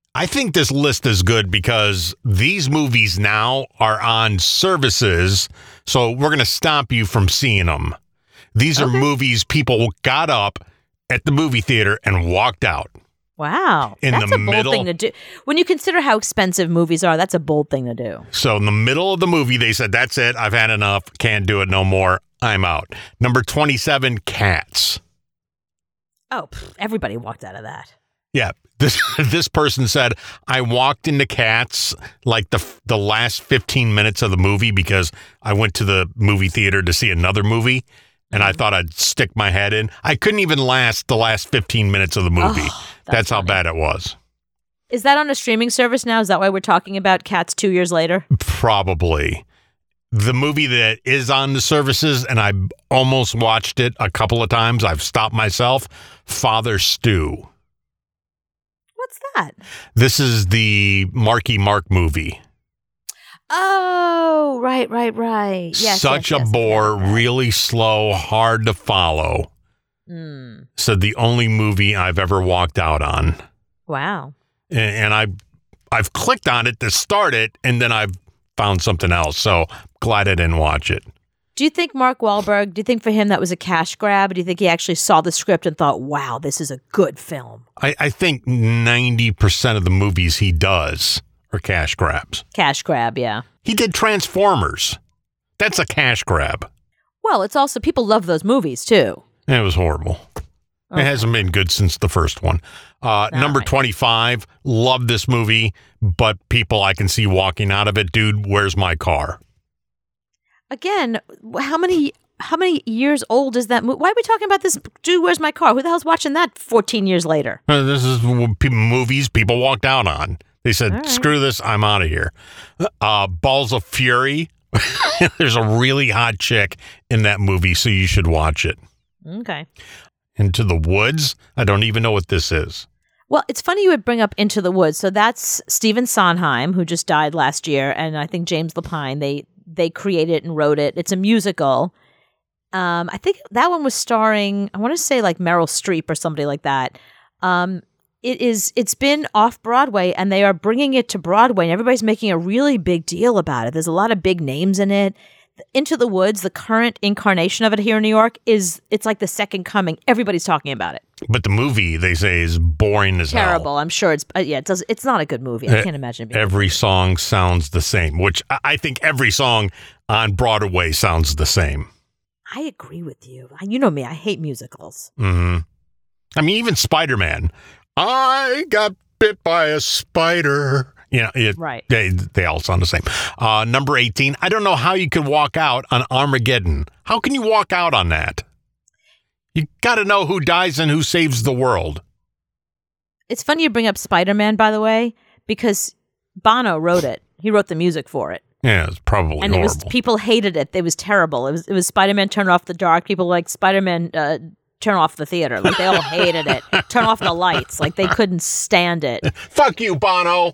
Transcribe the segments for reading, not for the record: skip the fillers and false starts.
I think this list is good because these movies now are on services, so we're going to stop you from seeing them. These are movies people got up at the movie theater and walked out. Wow. That's a bold thing to do. When you consider how expensive movies are, that's a bold thing to do. So in the middle of the movie, they said, that's it. I've had enough. Can't do it no more. I'm out. Number 27, Cats. Oh, everybody walked out of that. Yeah. This person said, I walked into Cats like the last 15 minutes of the movie because I went to the movie theater to see another movie. And I thought I'd stick my head in. I couldn't even last the last 15 minutes of the movie. That's how bad it was. Is that on a streaming service now? Is that why we're talking about Cats 2 years later? Probably. The movie that is on the services, and I almost watched it a couple of times. I've stopped myself. Father Stu. What's that? This is the Marky Mark movie. Oh, right. Yes, Such a bore, really slow, hard to follow. Said the only movie I've ever walked out on. Wow. And I've clicked on it to start it, and then I've found something else. So glad I didn't watch it. Do you think Mark Wahlberg, do you think for him that was a cash grab? Do you think he actually saw the script and thought, wow, this is a good film? I think 90% of the movies he does are cash grabs. Cash grab, yeah. He did Transformers. That's a cash grab. Well, it's also, people love those movies, too. It was horrible. Okay. It hasn't been good since the first one. Number 25, love this movie, but people I can see walking out of it, dude, where's my car? Again, how many years old is that movie? Why are we talking about this, dude, where's my car? Who the hell's watching that 14 years later? This is movies people walked out on. They said, screw this, I'm out of here. Balls of Fury. There's a really hot chick in that movie, so you should watch it. Okay. Into the Woods? I don't even know what this is. Well, it's funny you would bring up Into the Woods. So that's Stephen Sondheim, who just died last year, and I think James Lapine, they created it and wrote it. It's a musical. I think that one was starring, I want to say like Meryl Streep or somebody like that. It's been off Broadway, and they are bringing it to Broadway, and everybody's making a really big deal about it. There's a lot of big names in it. Into the Woods, the current incarnation of it here in New York, it's like the second coming. Everybody's talking about it. But the movie, they say, is boring as hell. Terrible. I'm sure it's not a good movie. I can't imagine it being every song sounds the same, which I think every song on Broadway sounds the same. I agree with you. You know me, I hate musicals. Mm-hmm. I mean, even Spider-Man. I got bit by a spider. Right. They all sound the same. Number 18, I don't know how you could walk out on Armageddon. How can you walk out on that? You got to know who dies and who saves the world. It's funny you bring up Spider-Man, by the way, because Bono wrote it. He wrote the music for it. Yeah, it's probably and horrible. People hated it. It was terrible. It was Spider-Man Turn Off the Dark. People like Spider-Man Turn Off the Theater. Like, they all hated it. Turn off the lights. Like, they couldn't stand it. Fuck you, Bono.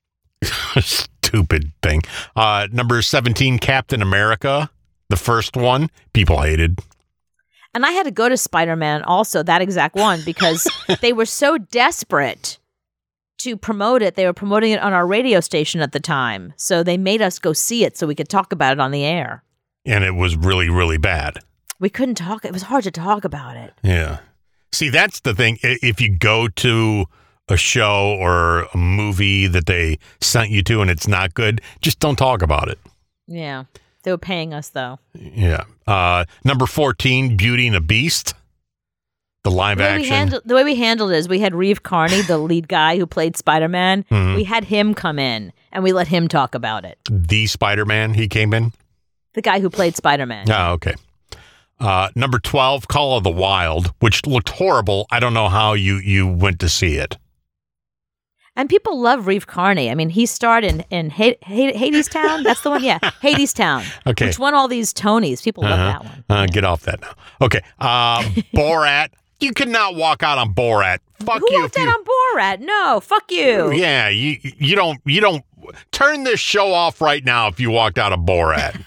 Stupid thing. Number 17, Captain America, the first one, people hated. And I had to go to Spider-Man also, that exact one, because they were so desperate to promote it. They were promoting it on our radio station at the time. So they made us go see it so we could talk about it on the air. And it was really, really bad. We couldn't talk. It was hard to talk about it. Yeah. See, that's the thing. If you go to a show or a movie that they sent you to and it's not good, just don't talk about it. Yeah. They were paying us, though. Yeah. Number 14, Beauty and the Beast. The live action. The way we handled it is we had Reeve Carney, the lead guy who played Spider-Man. Mm-hmm. We had him come in, and we let him talk about it. The Spider-Man, he came in? The guy who played Spider-Man. Oh, okay. Number 12, Call of the Wild, which looked horrible. I don't know how you went to see it. And people love Reeve Carney. I mean, he starred in Hadestown. That's the one? Yeah, Hadestown. Okay. Which won all these Tonys. People love that one. Yeah. Get off that now. Okay. Borat. You could not walk out on Borat. Fuck Who you. Who walked out on Borat? No, fuck you. Yeah, you don't turn this show off right now if you walked out of Borat.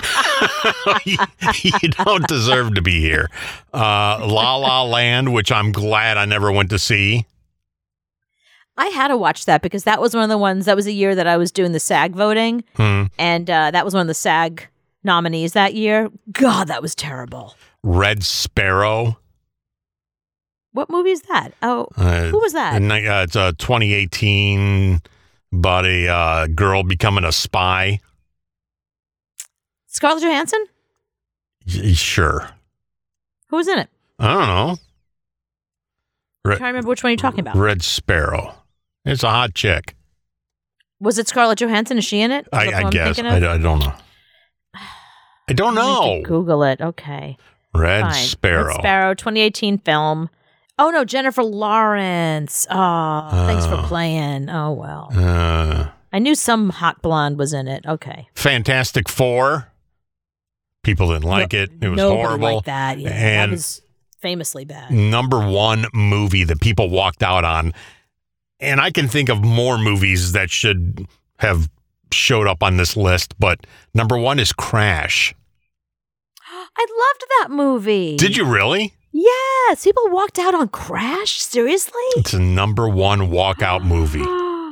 you don't deserve to be here. La La Land, which I'm glad I never went to see. I had to watch that because that was one of the ones, that was a year that I was doing the SAG voting. And that was one of the SAG nominees that year. God, that was terrible. Red Sparrow. What movie is that? Oh, who was that? It's 2018 about a girl becoming a spy. Scarlett Johansson? Sure. Who was in it? I don't know. I'm trying to remember which one you're talking about. Red Sparrow. It's a hot chick. Was it Scarlett Johansson? Is she in it? I guess. I don't know. I don't know. Google it. Okay. Red Sparrow. Red Sparrow, 2018 film. Oh, no, Jennifer Lawrence. Oh, thanks for playing. Oh, well. I knew some hot blonde was in it. Okay. Fantastic Four. People didn't like it. It was horrible. Liked that. Yeah, and that was famously bad. Number one movie that people walked out on. And I can think of more movies that should have showed up on this list, but number one is Crash. I loved that movie. Did you really? Yes. People walked out on Crash? Seriously? It's a number one walkout movie.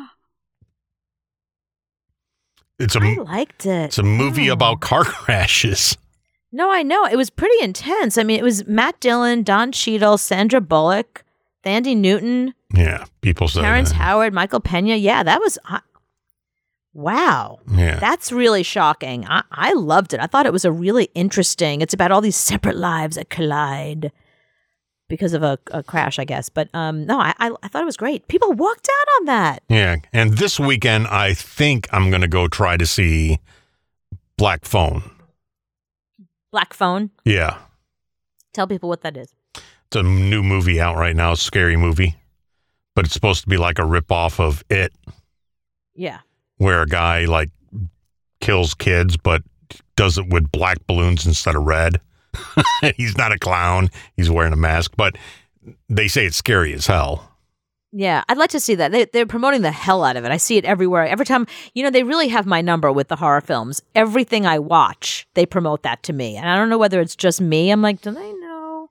I liked it. It's a movie about car crashes. No, I know. It was pretty intense. I mean, it was Matt Dillon, Don Cheadle, Sandra Bullock, Thandie Newton. Yeah, people say Terrence Howard, Michael Pena. Yeah, that was... wow. Yeah. That's really shocking. I loved it. I thought it was a really interesting... It's about all these separate lives that collide because of a crash, I guess. But no, I thought it was great. People walked out on that. Yeah. And this weekend, I think I'm going to go try to see Black Phone. Black Phone? Yeah. Tell people what that is. It's a new movie out right now, a scary movie. But it's supposed to be like a ripoff of It. Yeah. Where a guy like kills kids, but does it with black balloons instead of red. He's not a clown. He's wearing a mask, but they say it's scary as hell. Yeah, I'd like to see that. They're promoting the hell out of it. I see it everywhere. Every time, they really have my number with the horror films. Everything I watch, they promote that to me. And I don't know whether it's just me. I'm like, do they know?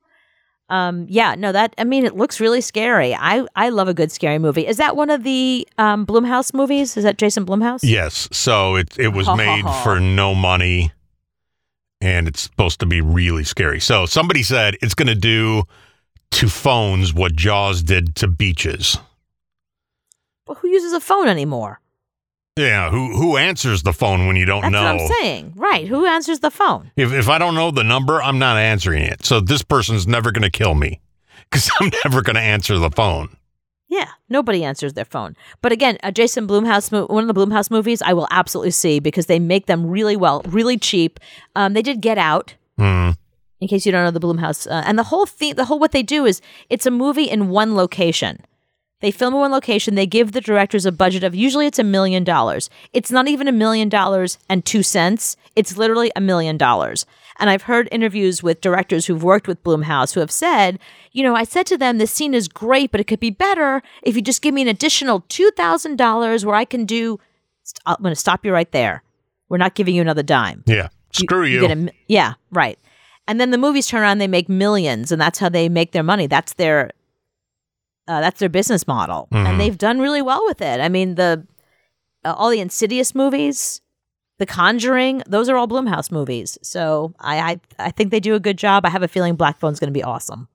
It looks really scary. I love a good scary movie. Is that one of the Blumhouse movies? Is that Jason Blumhouse? Yes. So it was made for no money, and it's supposed to be really scary. So somebody said it's going to do to phones what Jaws did to beaches. Well, who uses a phone anymore? Yeah, who answers the phone when you don't know? That's what I'm saying. Right, who answers the phone? If I don't know the number, I'm not answering it. So this person's never going to kill me because I'm never going to answer the phone. Yeah, nobody answers their phone. But again, a Jason Blumhouse, one of the Blumhouse movies, I will absolutely see because they make them really well, really cheap. They did Get Out. In case you don't know the Blumhouse. And the whole what they do is it's a movie in one location. They film in one location. They give the directors a budget of, usually it's $1 million. It's not even $1 million and 2 cents. It's literally $1 million. And I've heard interviews with directors who've worked with Blumhouse who have said, I said to them, this scene is great, but it could be better if you just give me an additional $2,000 where I can do, I'm going to stop you right there. We're not giving you another dime. Yeah. Screw you. Yeah, right. And then the movies turn around, they make millions, and that's how they make their money. That's their business model. Mm-hmm. And they've done really well with it. I mean, all the Insidious movies, The Conjuring, those are all Blumhouse movies. So I think they do a good job. I have a feeling Black Phone's going to be awesome.